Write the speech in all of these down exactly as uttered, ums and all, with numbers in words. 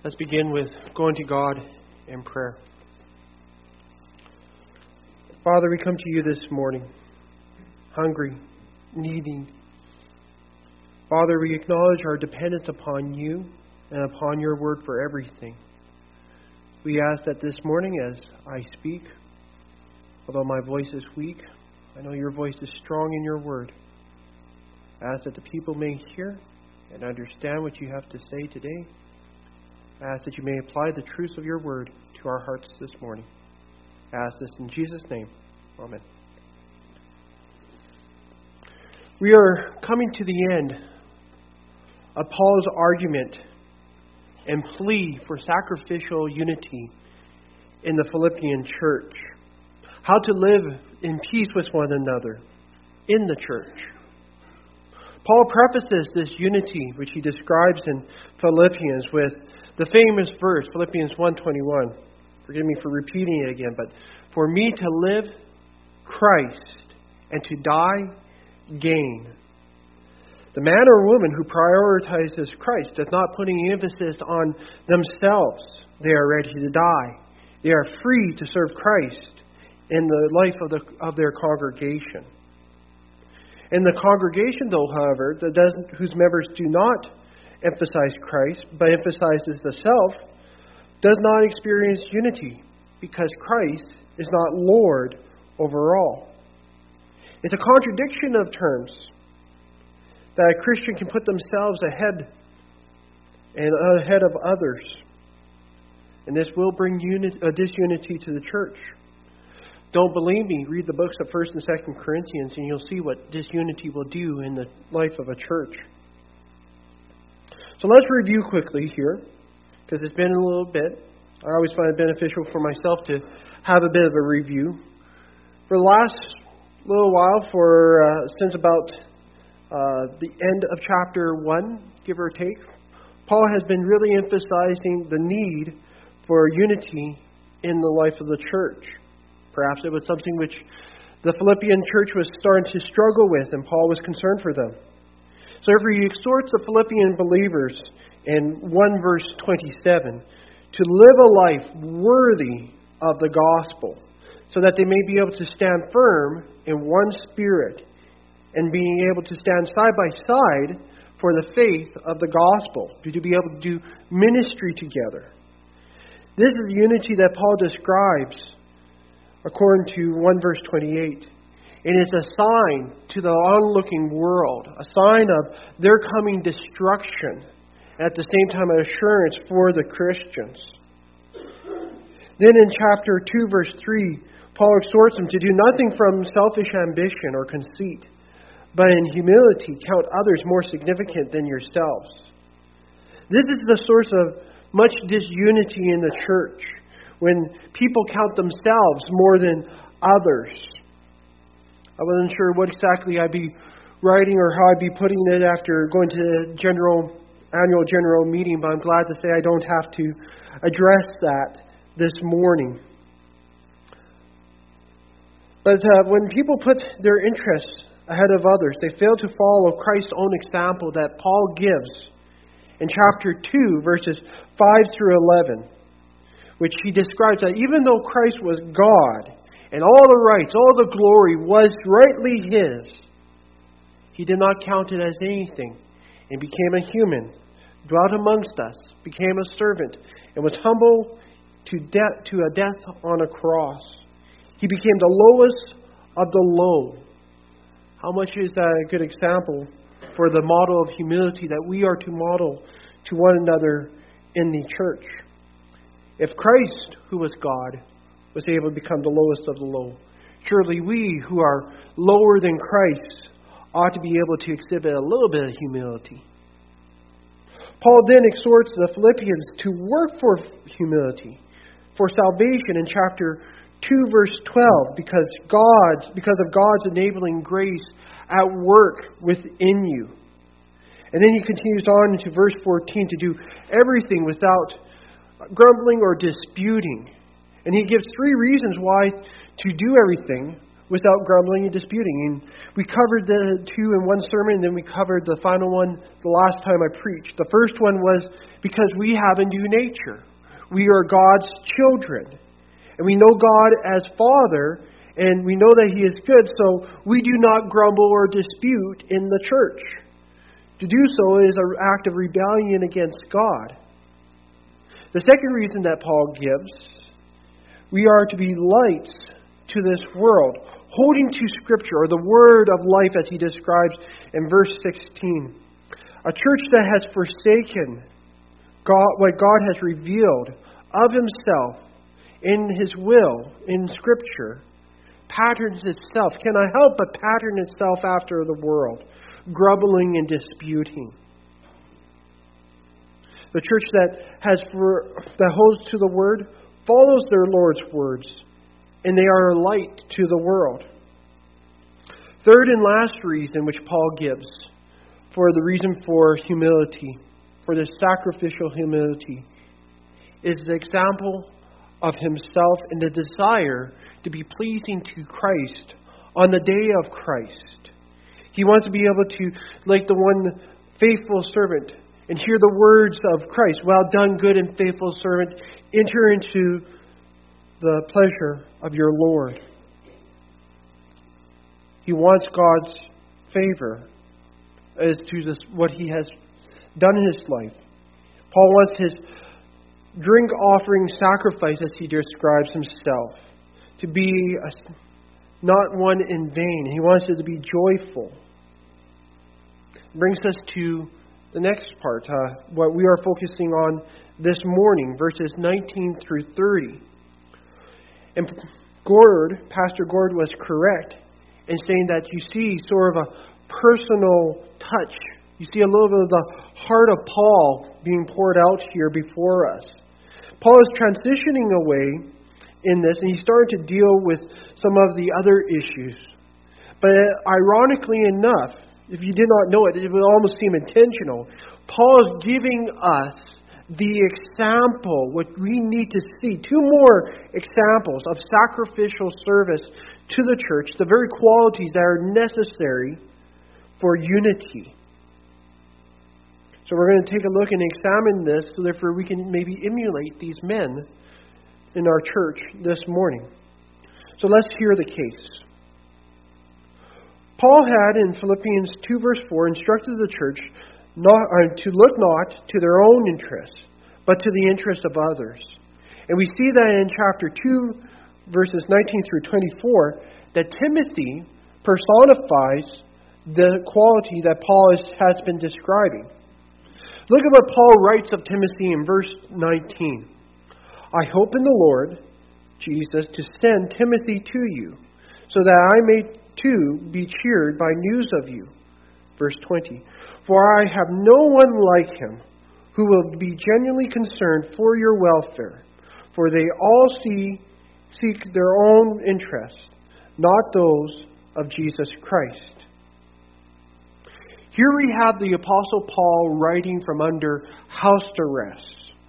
Let's begin with going to God in prayer. Father, we come to you this morning, hungry, needing. Father, we acknowledge our dependence upon you and upon your word for everything. We ask that this morning as I speak, although my voice is weak, I know your voice is strong in your word. I ask that the people may hear and understand what you have to say today. I ask that you may apply the truths of your word to our hearts this morning. I ask this in Jesus' name. Amen. We are coming to the end of Paul's argument and plea for sacrificial unity in the Philippian church. How to live in peace with one another in the church. Paul prefaces this unity, which he describes in Philippians, with the famous verse, Philippians one twenty-one. Forgive me for repeating it again, but for me to live, Christ, and to die, gain. The man or woman who prioritizes Christ does not put any emphasis on themselves. They are ready to die. They are free to serve Christ in the life of the of their congregation. In the congregation, though, however, that doesn't, whose members do not emphasize Christ, but emphasizes the self, does not experience unity because Christ is not Lord over all. It's a contradiction of terms that a Christian can put themselves ahead and ahead of others. And this will bring unit, a disunity to the church. Don't believe me? Read the books of First and Second Corinthians and you'll see what disunity will do in the life of a church. So let's review quickly here, because it's been a little bit. I always find it beneficial for myself to have a bit of a review. For the last little while, for uh, since about uh, the end of chapter one, give or take, Paul has been really emphasizing the need for unity in the life of the church. Perhaps it was something which the Philippian church was starting to struggle with, and Paul was concerned for them. So therefore, he exhorts the Philippian believers in one verse twenty-seven to live a life worthy of the gospel, so that they may be able to stand firm in one spirit and being able to stand side by side for the faith of the gospel, to be able to do ministry together. This is the unity that Paul describes according to one verse twenty-eight. It is a sign to the onlooking world, a sign of their coming destruction, and at the same time an assurance for the Christians. Then in chapter two, verse three, Paul exhorts them to do nothing from selfish ambition or conceit, but in humility count others more significant than yourselves. This is the source of much disunity in the church, when people count themselves more than others. I wasn't sure what exactly I'd be writing or how I'd be putting it after going to the general annual general meeting, but I'm glad to say I don't have to address that this morning. But uh, when people put their interests ahead of others, they fail to follow Christ's own example that Paul gives in chapter two, verses five through eleven, which he describes that even though Christ was God and all the rights, all the glory was rightly His, He did not count it as anything and became a human, dwelt amongst us, became a servant, and was humble to death, to a death on a cross. He became the lowest of the low. How much is that a good example for the model of humility that we are to model to one another in the church? If Christ, who was God, was able to become the lowest of the low, surely we, who are lower than Christ, ought to be able to exhibit a little bit of humility. Paul then exhorts the Philippians to work for humility, for salvation in chapter two, verse twelve, because God's, because of God's enabling grace at work within you. And then he continues on into verse fourteen to do everything without grumbling or disputing. And he gives three reasons why to do everything without grumbling and disputing. And we covered the two in one sermon, and then we covered the final one the last time I preached. The first one was because we have a new nature. We are God's children. And we know God as Father, and we know that He is good, so we do not grumble or dispute in the church. To do so is an act of rebellion against God. The second reason that Paul gives, we are to be lights to this world, holding to Scripture, or the word of life as he describes in verse sixteen. A church that has forsaken God, what God has revealed of Himself in His will, in Scripture, patterns itself, cannot help but pattern itself after the world, grumbling and disputing. The church that has for, that holds to the Word follows their Lord's words, and they are a light to the world. Third and last reason which Paul gives for the reason for humility, for this sacrificial humility, is the example of himself and the desire to be pleasing to Christ on the day of Christ. He wants to be able to, like the one faithful servant, and hear the words of Christ, "Well done, good and faithful servant, enter into the pleasure of your Lord." He wants God's favor as to this, what He has done in His life. Paul wants His drink offering sacrifice, as he describes himself, to be a, not one in vain. He wants it to be joyful. Brings us to the next part, uh, what we are focusing on this morning, verses nineteen through thirty. And Gord, Pastor Gord, was correct in saying that you see sort of a personal touch. You see a little bit of the heart of Paul being poured out here before us. Paul is transitioning away in this, and he's starting to deal with some of the other issues. But ironically enough, if you did not know it, it would almost seem intentional. Paul is giving us the example, what we need to see. Two more examples of sacrificial service to the church, the very qualities that are necessary for unity. So we're going to take a look and examine this so therefore we can maybe emulate these men in our church this morning. So let's hear the case. Paul had in Philippians two verse four instructed the church not, uh, to look not to their own interests, but to the interests of others. And we see that in chapter two verses nineteen through twenty-four, that Timothy personifies the quality that Paul is, has been describing. Look at what Paul writes of Timothy in verse nineteen. "I hope in the Lord Jesus to send Timothy to you, so that I may too be cheered by news of you." Verse twenty. "For I have no one like him, who will be genuinely concerned for your welfare. For they all see, seek their own interests, not those of Jesus Christ." Here we have the Apostle Paul writing from under house arrest.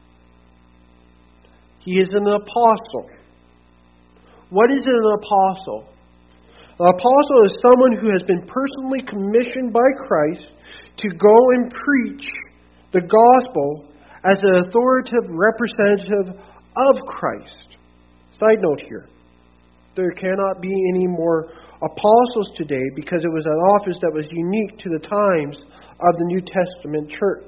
He is an apostle. What is an apostle? An apostle is someone who has been personally commissioned by Christ to go and preach the gospel as an authoritative representative of Christ. Side note here. There cannot be any more apostles today because it was an office that was unique to the times of the New Testament church.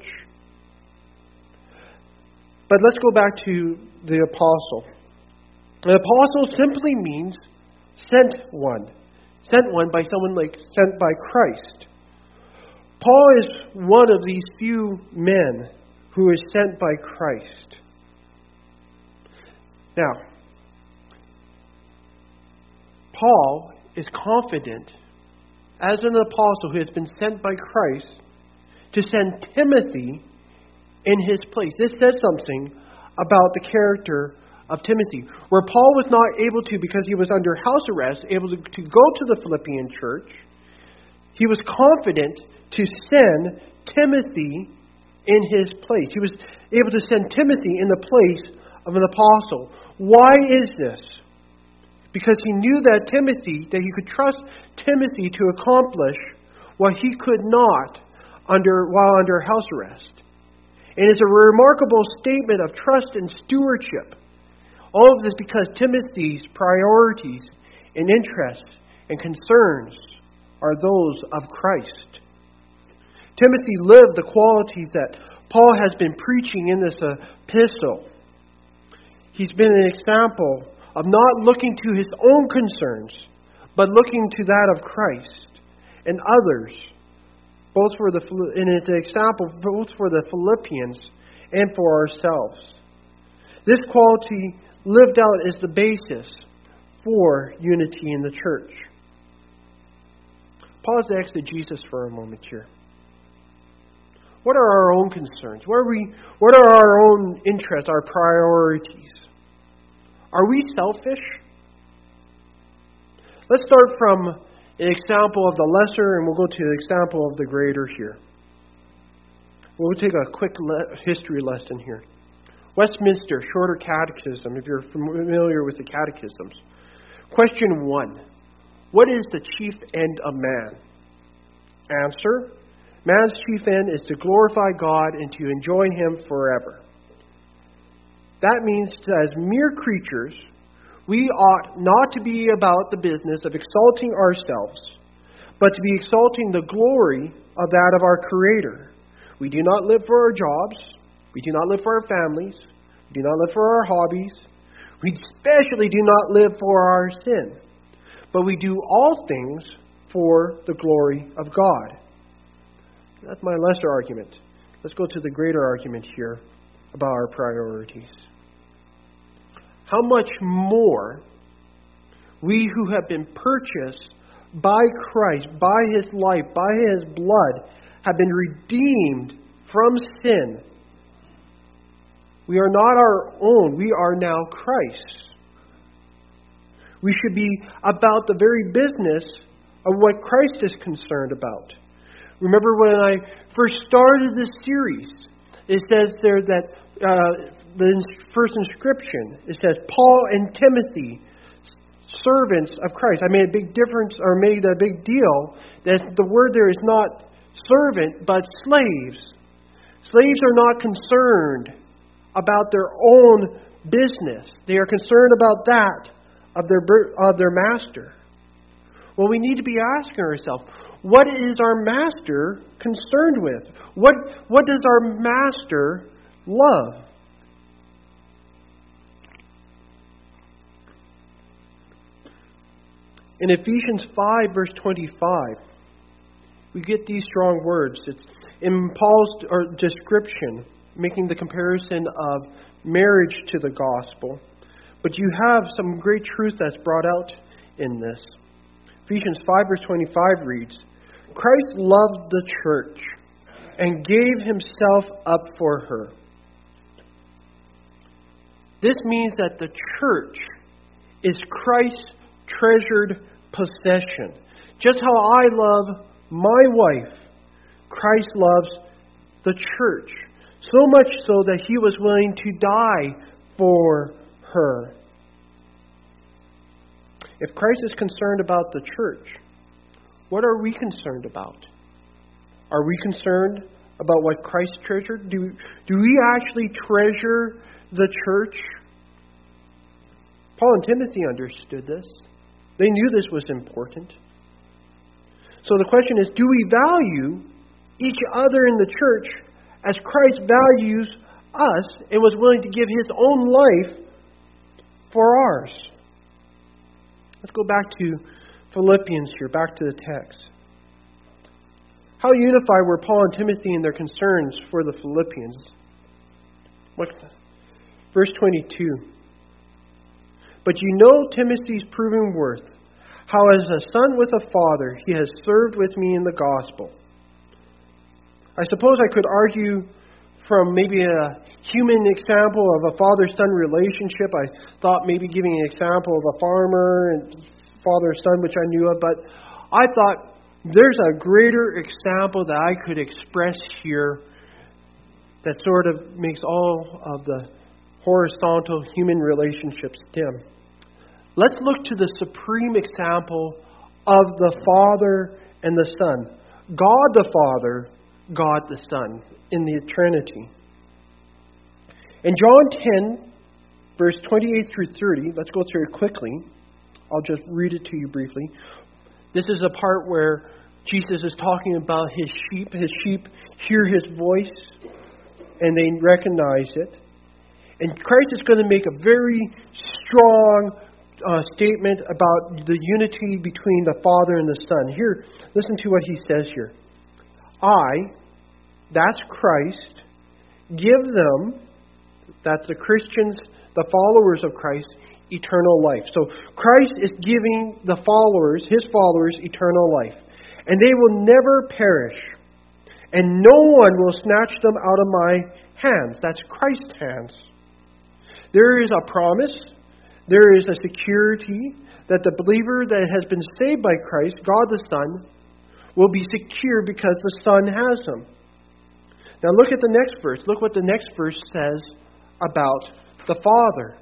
But let's go back to the apostle. An apostle simply means sent one. Sent one by someone like sent by Christ. Paul is one of these few men who is sent by Christ. Now, Paul is confident, as an apostle who has been sent by Christ, to send Timothy in his place. This says something about the character of Timothy, where Paul was not able to, because he was under house arrest, able to, to go to the Philippian church. He was confident to send Timothy in his place. He was able to send Timothy in the place of an apostle. Why is this? because he knew that Timothy, that he could trust Timothy to accomplish what he could not under while under house arrest. And it's a remarkable statement of trust and stewardship. All of this because Timothy's priorities and interests and concerns are those of Christ. Timothy lived the qualities that Paul has been preaching in this epistle. He's been an example of not looking to his own concerns, but looking to that of Christ and others, both for the and it's an example both for the Philippians and for ourselves. This quality lived out is the basis for unity in the church. Pause the exegesis for a moment here. What are our own concerns? What are we? What are our own interests, our priorities? Are we selfish? Let's start from an example of the lesser, and we'll go to the example of the greater here. We'll take a quick le- history lesson here. Westminster Shorter Catechism, if you're familiar with the catechisms. Question one. What is the chief end of man? Answer. Man's chief end is to glorify God and to enjoy Him forever. That means that as mere creatures, we ought not to be about the business of exalting ourselves, but to be exalting the glory of that of our Creator. We do not live for our jobs. We do not live for our families. We do not live for our hobbies. We especially do not live for our sin. But we do all things for the glory of God. That's my lesser argument. Let's go to the greater argument here about our priorities. How much more we who have been purchased by Christ, by His life, by His blood, have been redeemed from sin. We are not our own. We are now Christ's. We should be about the very business of what Christ is concerned about. Remember when I first started this series, it says there that uh, the first inscription, it says, Paul and Timothy, servants of Christ. I made a big difference, or made a big deal, that the word there is not servant, but slaves. Slaves are not concerned about their own business. They are concerned about that of their of their master. Well, we need to be asking ourselves, what is our master concerned with? What what does our master love? In Ephesians five, verse twenty-five, we get these strong words. It's in Paul's or description, making the comparison of marriage to the gospel. But you have some great truth that's brought out in this. Ephesians five, verse twenty-five reads, Christ loved the church and gave Himself up for her. This means that the church is Christ's treasured possession. Just how I love my wife, Christ loves the church. So much so that He was willing to die for her. If Christ is concerned about the church, what are we concerned about? Are we concerned about what Christ treasured? Do, do we actually treasure the church? Paul and Timothy understood this. They knew this was important. So the question is, do we value each other in the church as Christ values us and was willing to give His own life for ours? Let's go back to Philippians here, back to the text. How unified were Paul and Timothy in their concerns for the Philippians? What? Verse twenty-two. But you know Timothy's proven worth, how as a son with a father he has served with me in the gospel. I suppose I could argue from maybe a human example of a father-son relationship. I thought maybe giving an example of a farmer and father-son, which I knew of, but I thought there's a greater example that I could express here that sort of makes all of the horizontal human relationships dim. let's look to the supreme example of the Father and the Son. God the Father, God the Son, in the Trinity. In John ten, verse twenty-eight through thirty, let's go through it quickly. I'll just read it to you briefly. This is a part where Jesus is talking about His sheep. His sheep hear His voice and they recognize it. And Christ is going to make a very strong uh, statement about the unity between the Father and the Son. Here, listen to what He says here. I, that's Christ, give them, that's the Christians, the followers of Christ, eternal life. So Christ is giving the followers, His followers, eternal life. And they will never perish. And no one will snatch them out of my hands. That's Christ's hands. There is a promise, there is a security that the believer that has been saved by Christ, God the Son, will be secure because the Son has him. Now look at the next verse. Look what the next verse says about the Father.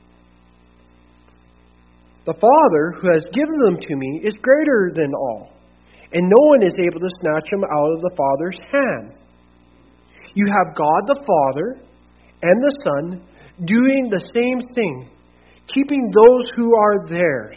The Father who has given them to me is greater than all, and no one is able to snatch them out of the Father's hand. You have God the Father and the Son doing the same thing, keeping those who are theirs.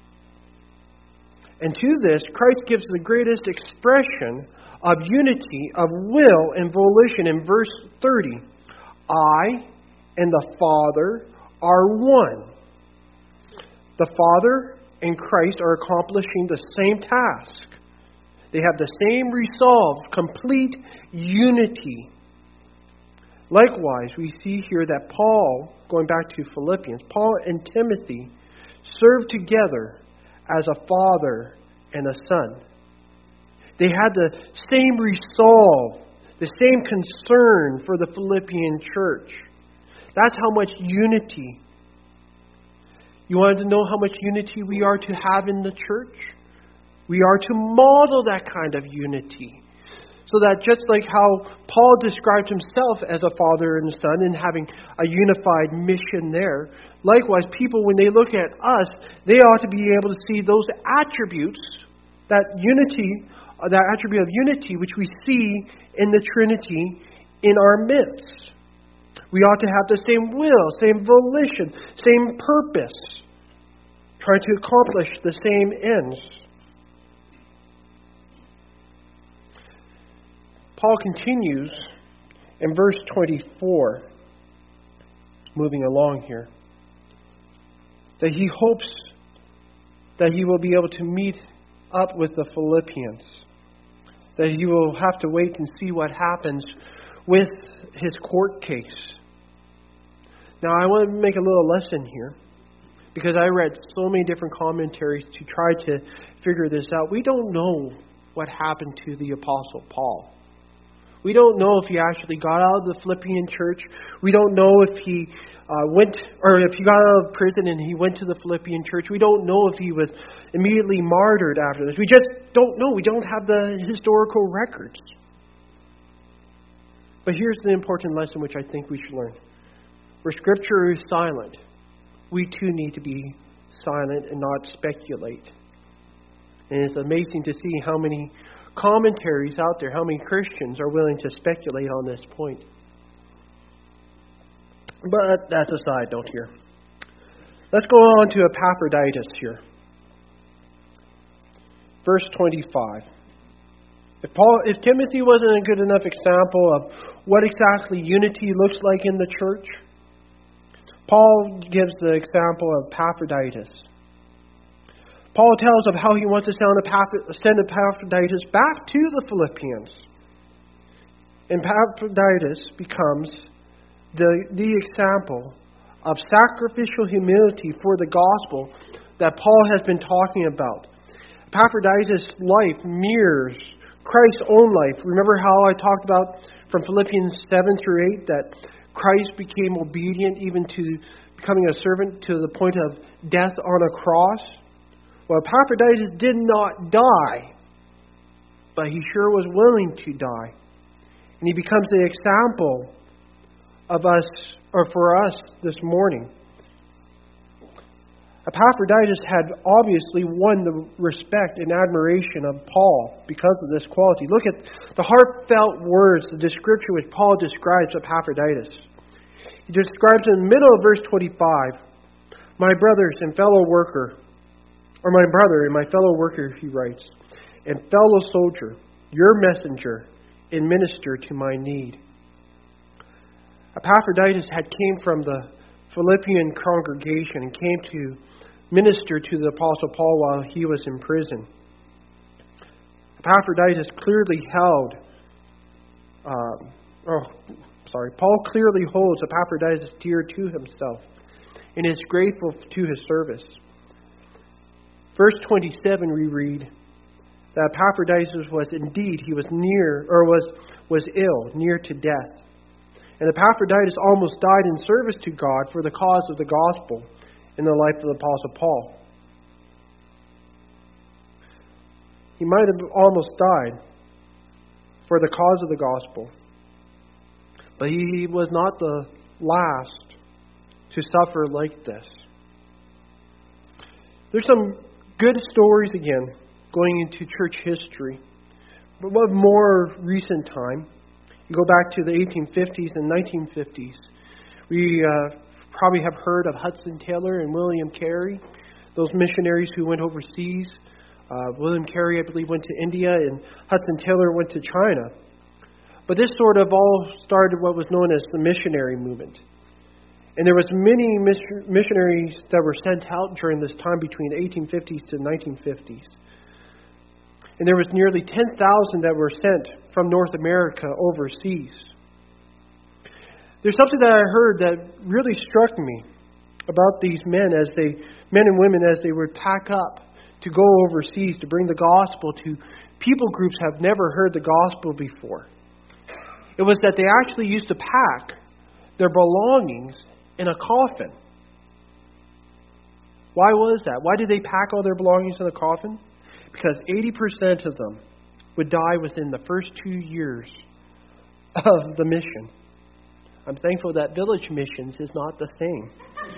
And to this, Christ gives the greatest expression of unity of will and volition in verse thirty. I and the Father are one. The Father and Christ are accomplishing the same task. They have the same resolve, complete unity. Likewise, we see here that Paul, going back to Philippians, Paul and Timothy served together as a father and a son. They had the same resolve, the same concern for the Philippian church. That's how much unity. You wanted to know how much unity we are to have in the church? We are to model that kind of unity. So that just like how Paul described himself as a father and a son and having a unified mission there, likewise, people, when they look at us, they ought to be able to see those attributes, that unity, that attribute of unity which we see in the Trinity in our midst. We ought to have the same will, same volition, same purpose, trying to accomplish the same ends. Paul continues in verse twenty-four, moving along here, that he hopes that he will be able to meet up with the Philippians, that he will have to wait and see what happens with his court case. Now, I want to make a little lesson here, because I read so many different commentaries to try to figure this out. We don't know what happened to the Apostle Paul. We don't know if he actually got out of the Philippian church. We don't know if he uh, went, or if he got out of prison and he went to the Philippian church. We don't know if he was immediately martyred after this. We just don't know. We don't have the historical records. But here's the important lesson which I think we should learn. Where Scripture is silent, we too need to be silent and not speculate. And it's amazing to see how many commentaries out there, how many Christians are willing to speculate on this point. But that's a side note here. Let's go on to Epaphroditus here. Verse twenty-five. If Paul, if Timothy wasn't a good enough example of what exactly unity looks like in the church, Paul gives the example of Epaphroditus. Paul tells of how he wants to send Epaphroditus back to the Philippians. And Epaphroditus becomes the, the example of sacrificial humility for the gospel that Paul has been talking about. Epaphroditus' life mirrors Christ's own life. Remember how I talked about from Philippians seven through eight that Christ became obedient even to becoming a servant to the point of death on a cross? Well, Epaphroditus did not die, but he sure was willing to die. And he becomes the example of us, or for us this morning. Epaphroditus had obviously won the respect and admiration of Paul because of this quality. Look at the heartfelt words, the description which Paul describes Epaphroditus. He describes in the middle of verse twenty-five, my brothers and fellow worker, or my brother and my fellow worker, he writes, and fellow soldier, your messenger and minister to my need. Epaphroditus had came from the Philippian congregation and came to minister to the Apostle Paul while he was in prison. Epaphroditus clearly held, uh, oh, sorry, Paul clearly holds Epaphroditus dear to himself and is grateful to his service. Verse twenty-seven we read that Epaphroditus was indeed, he was near, or was, was ill, near to death. And Epaphroditus almost died in service to God for the cause of the gospel in the life of the Apostle Paul. He might have almost died for the cause of the gospel. But he was not the last to suffer like this. There's some good stories again going into church history. But of more recent time, you go back to the eighteen fifties and nineteen fifties. We uh, probably have heard of Hudson Taylor and William Carey, those missionaries who went overseas. Uh, William Carey, I believe, went to India, and Hudson Taylor went to China. But this sort of all started what was known as the missionary movement. And there was many missionaries that were sent out during this time between the eighteen fifties to nineteen fifties. And there was nearly ten thousand that were sent from North America overseas. There's something that I heard that really struck me about these men as they, men and women as they would pack up to go overseas to bring the gospel to people groups have never heard the gospel before. It was that they actually used to pack their belongings in a coffin. Why was that? Why did they pack all their belongings in a coffin? Because eighty percent of them would die within the first two years of the mission. I'm thankful that Village Missions is not the same.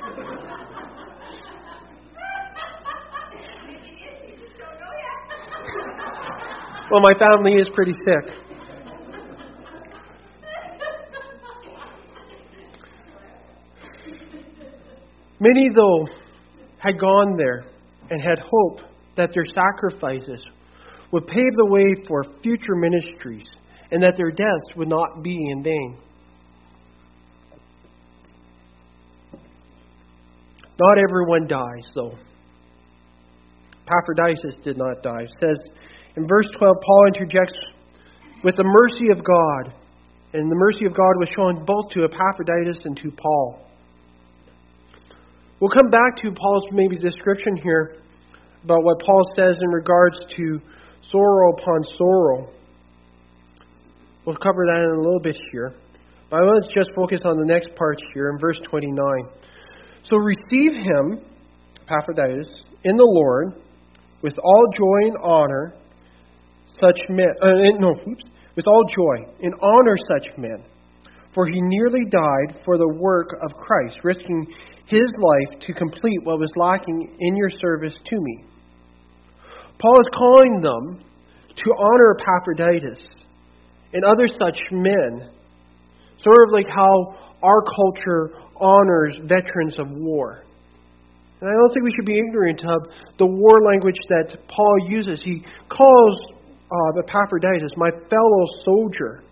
Well, my family is pretty sick. Many, though, had gone there and had hope that their sacrifices would pave the way for future ministries and that their deaths would not be in vain. Not everyone dies, though. Epaphroditus did not die. It says in verse twelve, Paul interjects with the mercy of God. And the mercy of God was shown both to Epaphroditus and to Paul. We'll come back to Paul's maybe description here about what Paul says in regards to sorrow upon sorrow. We'll cover that in a little bit here. But I want to just focus on the next part here in verse twenty-nine. So receive him, Epaphroditus, in the Lord, with all joy and honor, such men. Uh, no, oops, with all joy and honor such men, for he nearly died for the work of Christ, risking his life to complete what was lacking in your service to me. Paul is calling them to honor Epaphroditus and other such men, sort of like how our culture honors veterans of war. And I don't think we should be ignorant of the war language that Paul uses. He calls uh, Epaphroditus my fellow soldier.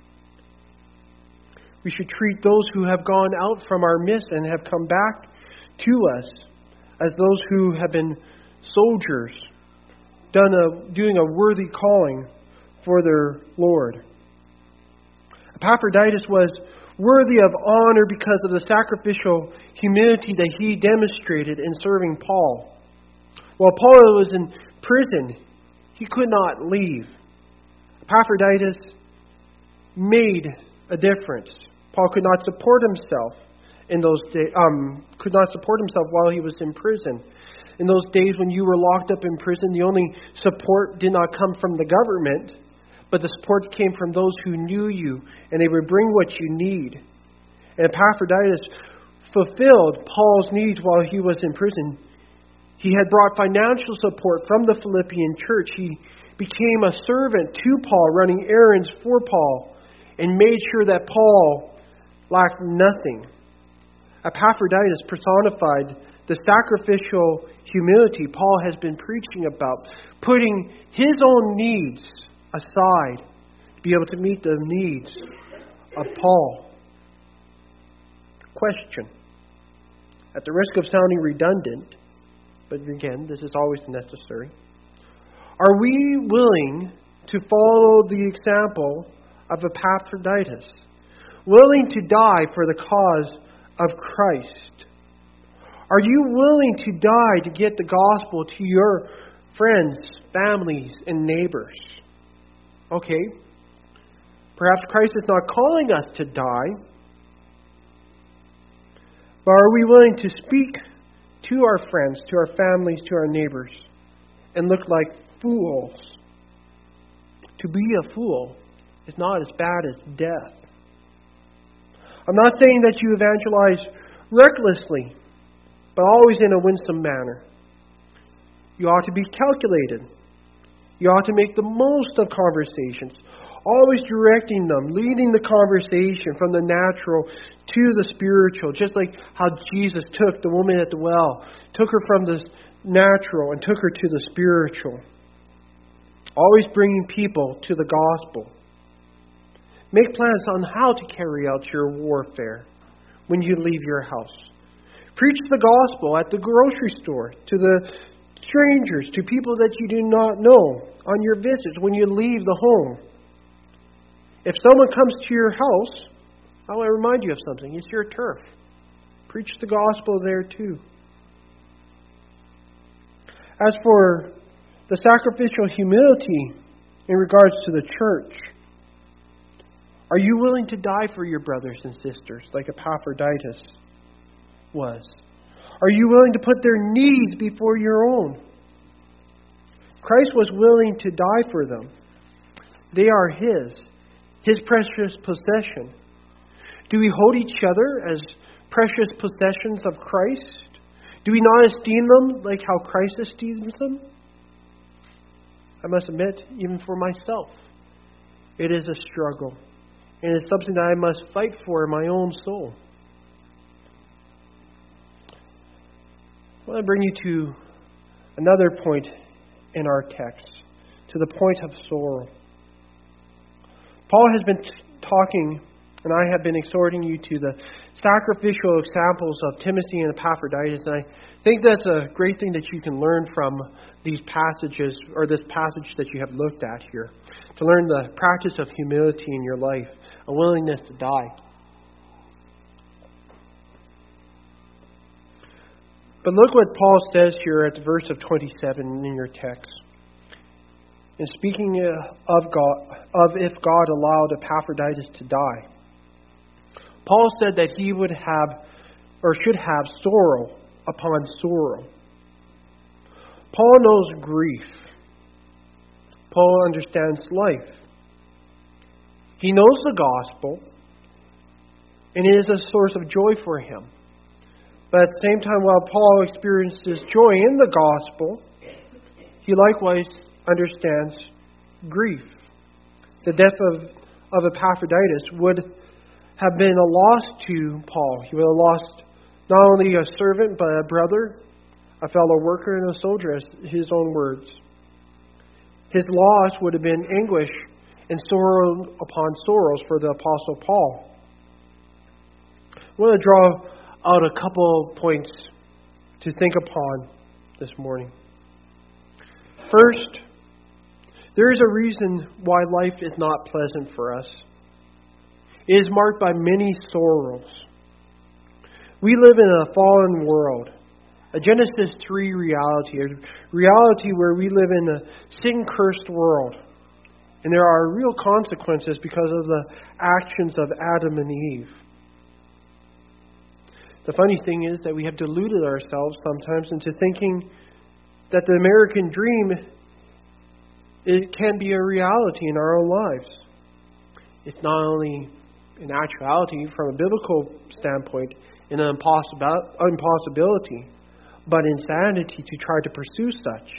We should treat those who have gone out from our midst and have come back to us as those who have been soldiers, done a, doing a worthy calling for their Lord. Epaphroditus was worthy of honor because of the sacrificial humility that he demonstrated in serving Paul. While Paul was in prison, he could not leave. Epaphroditus made a difference. Paul could not support himself in those days. Um, could not support himself while he was in prison. In those days when you were locked up in prison, the only support did not come from the government, but the support came from those who knew you, and they would bring what you need. And Epaphroditus fulfilled Paul's needs while he was in prison. He had brought financial support from the Philippian church. He became a servant to Paul, running errands for Paul, and made sure that Paul lacked nothing. Epaphroditus personified the sacrificial humility Paul has been preaching about, putting his own needs aside to be able to meet the needs of Paul. Question. At the risk of sounding redundant, but again, this is always necessary. Are we willing to follow the example of Epaphroditus? Willing to die for the cause of Christ? Are you willing to die to get the gospel to your friends, families, and neighbors? Okay. Perhaps Christ is not calling us to die. But are we willing to speak to our friends, to our families, to our neighbors, and look like fools? To be a fool is not as bad as death. I'm not saying that you evangelize recklessly, but always in a winsome manner. You ought to be calculated. You ought to make the most of conversations, always directing them, leading the conversation from the natural to the spiritual, just like how Jesus took the woman at the well, took her from the natural and took her to the spiritual. Always bringing people to the gospel. Make plans on how to carry out your warfare when you leave your house. Preach the gospel at the grocery store, to the strangers, to people that you do not know, on your visits when you leave the home. If someone comes to your house, I want to remind you of something. It's your turf. Preach the gospel there too. As for the sacrificial humility in regards to the church, are you willing to die for your brothers and sisters like Epaphroditus was? Are you willing to put their needs before your own? Christ was willing to die for them. They are His, His precious possession. Do we hold each other as precious possessions of Christ? Do we not esteem them like how Christ esteems them? I must admit, even for myself, it is a struggle. And it's something that I must fight for in my own soul. I want to bring you to another point in our text, to the point of sorrow. Paul has been t- talking, and I have been exhorting you to the sacrificial examples of Timothy and Epaphroditus, and I think that's a great thing that you can learn from these passages, or this passage that you have looked at here, to learn the practice of humility in your life, a willingness to die. But look what Paul says here at the verse of twenty-seven in your text. In speaking of God, of if God allowed Epaphroditus to die, Paul said that he would have, or should have, sorrow upon sorrow. Paul knows grief. Paul understands life. He knows the gospel, and it is a source of joy for him. But at the same time, while Paul experiences joy in the gospel, he likewise understands grief. The death of, of Epaphroditus would have been a loss to Paul. He would have lost not only a servant, but a brother, a fellow worker, and a soldier, as his own words. His loss would have been anguish and sorrow upon sorrows for the Apostle Paul. I want to draw out a couple points to think upon this morning. First, there is a reason why life is not pleasant for us. It is marked by many sorrows. We live in a fallen world, a Genesis three reality, a reality where we live in a sin-cursed world. And there are real consequences because of the actions of Adam and Eve. The funny thing is that we have deluded ourselves sometimes into thinking that the American dream, it can be a reality in our own lives. It's not only in actuality, from a biblical standpoint, an impossibility, but insanity to try to pursue such.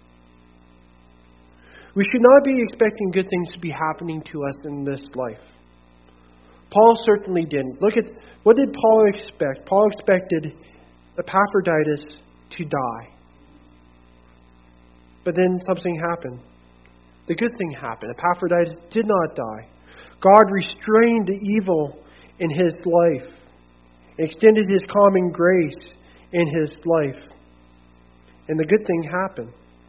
We should not be expecting good things to be happening to us in this life. Paul certainly didn't. Look at, what did Paul expect? Paul expected Epaphroditus to die. But then something happened. The good thing happened. Epaphroditus did not die. God restrained the evil in his life and extended His calming grace in his life. And the good thing happened.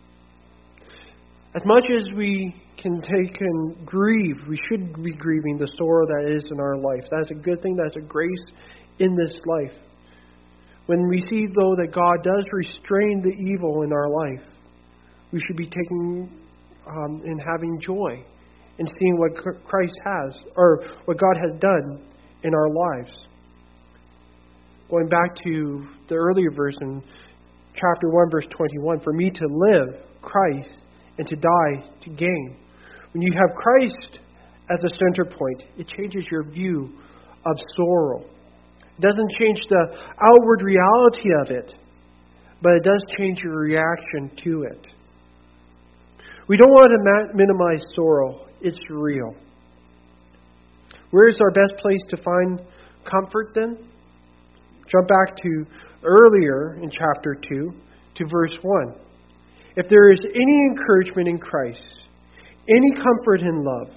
As much as we can take and grieve, we should be grieving the sorrow that is in our life. That's a good thing. That's a grace in this life. When we see, though, that God does restrain the evil in our life, we should be taking um, and having joy in seeing what Christ has, or what God has done in our lives. Going back to the earlier verse in chapter one, verse twenty-one, for me to live, Christ, and to die, to gain. When you have Christ as a center point, it changes your view of sorrow. It doesn't change the outward reality of it, but it does change your reaction to it. We don't want to minimize sorrow. It's real. Where is our best place to find comfort then? Jump back to earlier in chapter two to verse one. If there is any encouragement in Christ, any comfort in love.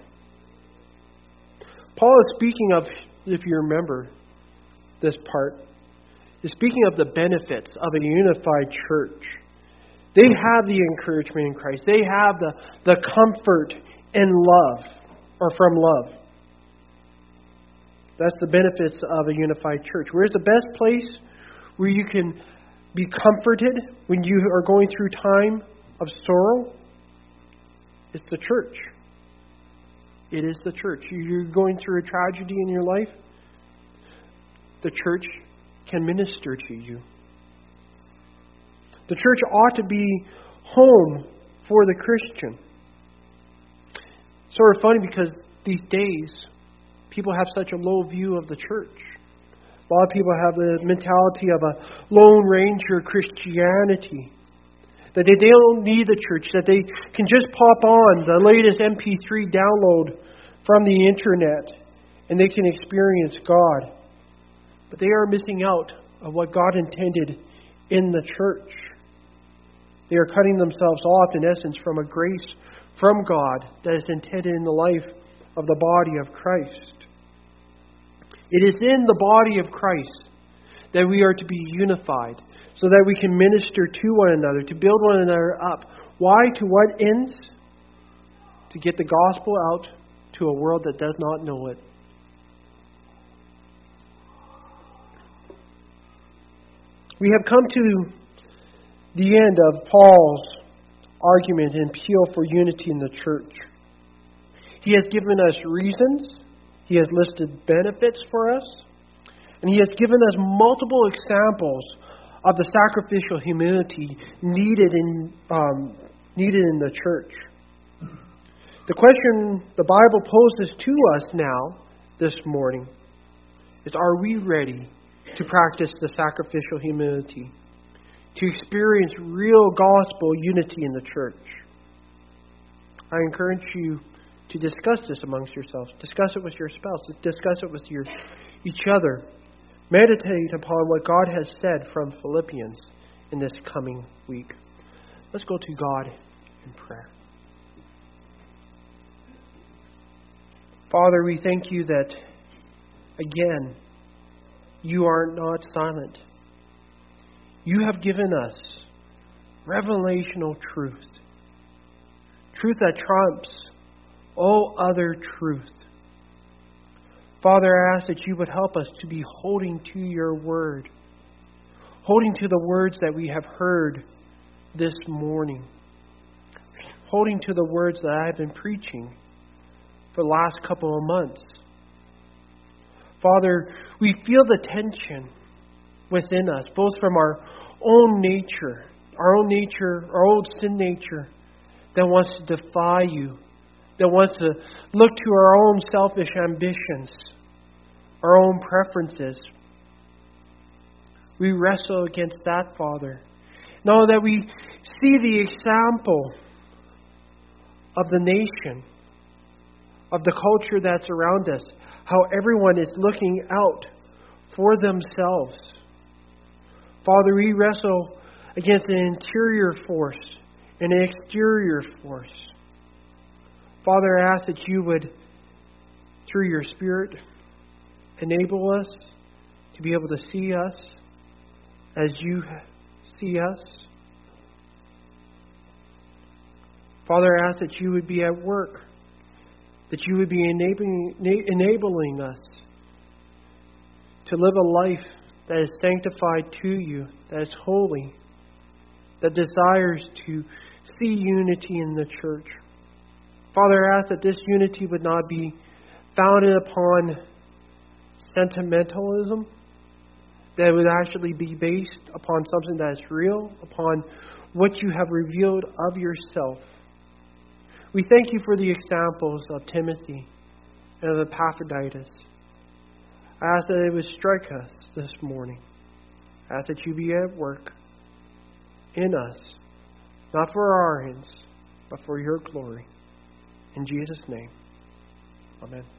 Paul is speaking of, if you remember this part, is speaking of the benefits of a unified church. They have the encouragement in Christ. They have the, the comfort in love, or from love. That's the benefits of a unified church. Where's the best place where you can be comforted when you are going through time of sorrow? It's the church. It is the church. You're going through a tragedy in your life, the church can minister to you. The church ought to be home for the Christian. It's sort of funny because these days, people have such a low view of the church. A lot of people have the mentality of a Lone Ranger Christianity. That they don't need the church. That they can just pop on the latest M P three download from the internet and they can experience God. But they are missing out on what God intended in the church. They are cutting themselves off, in essence, from a grace from God that is intended in the life of the body of Christ. It is in the body of Christ that we are to be unified so that we can minister to one another, to build one another up. Why? To what ends? To get the gospel out to a world that does not know it. We have come to the end of Paul's argument and appeal for unity in the church. He has given us reasons. He has listed benefits for us. And he has given us multiple examples of the sacrificial humility needed in, um, needed in the church. The question the Bible poses to us now, this morning, is are we ready to practice the sacrificial humility? To experience real gospel unity in the church? I encourage you to discuss this amongst yourselves. Discuss it with your spouse. Discuss it with your each other. Meditate upon what God has said from Philippians in this coming week. Let's go to God in prayer. Father, we thank you that, again, you are not silent. You have given us revelational truth. Truth that trumps all other truth. Father, I ask that you would help us to be holding to your word. Holding to the words that we have heard this morning. Holding to the words that I have been preaching for the last couple of months. Father, we feel the tension within us, both from our own nature, our own nature, our old sin nature that wants to defy you, that wants to look to our own selfish ambitions, our own preferences. We wrestle against that, Father, No, that we see the example of the nation, of the culture that's around us, how everyone is looking out for themselves. Father, we wrestle against an interior force and an exterior force. Father, I ask that you would, through your Spirit, enable us to be able to see us as you see us. Father, I ask that you would be at work, that you would be enabling, enabling us to live a life that is sanctified to you, that is holy, that desires to see unity in the church. Father, I ask that this unity would not be founded upon sentimentalism, that it would actually be based upon something that is real, upon what you have revealed of yourself. We thank you for the examples of Timothy and of Epaphroditus. I ask that it would strike us this morning. I ask that you be at work in us, not for our ends, but for your glory. In Jesus' name, amen.